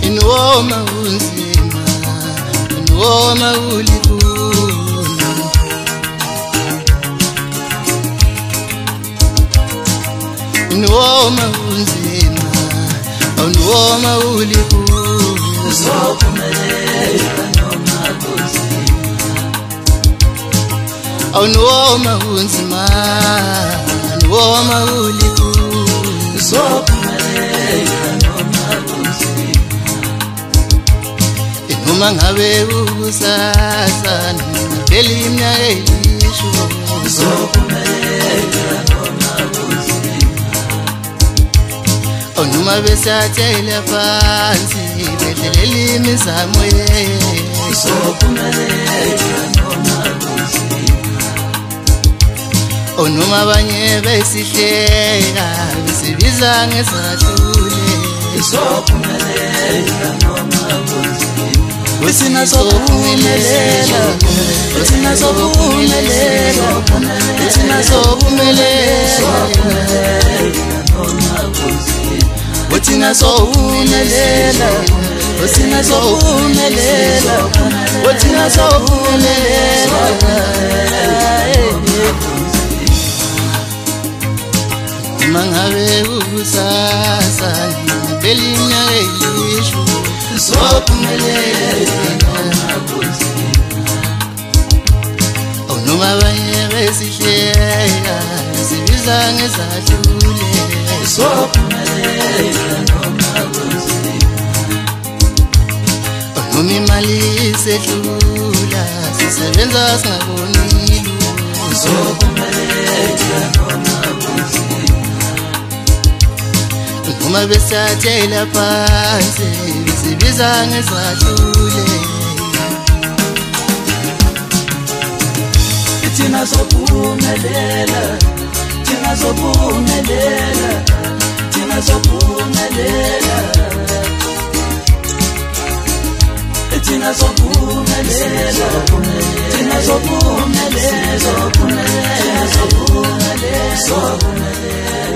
inoma unzima inoma ulikhuni inoma unzima inoma ulikhuni uzophumelela noma kunzima inoma unzima inoma ulikhuni uzophumelela noma kunzima noma ngabe ukusasa ngempela iminyaka eyishumi uzophumelela noma kunzima noma besathela phansi bedlelela imizamo uzophumelela noma kunzima noma abanye besihleka besibiza ngezahlule uzophumelela noma kunzima Uthina sophumelela Uthina sophumelela Uthina sophumelela noma kunzima Uthina sophumelela Uthina sophumelela Uthina sophumelela Mangabe ukusasa ngempela iminyaka eyishumi uzophumelela noma kunzima noma abanye besihleka sibiza ngezahlule uzophumelela noma kunzima noma imali isehlula sisebenza singaboni lutho uzophumelela noma kunzima noma besathela phansi sibiza ngezahlule Thina sophumelela Thina sophumelela Thina sophumelela Thina sophumelela Thina sophumelela Thina sophumelela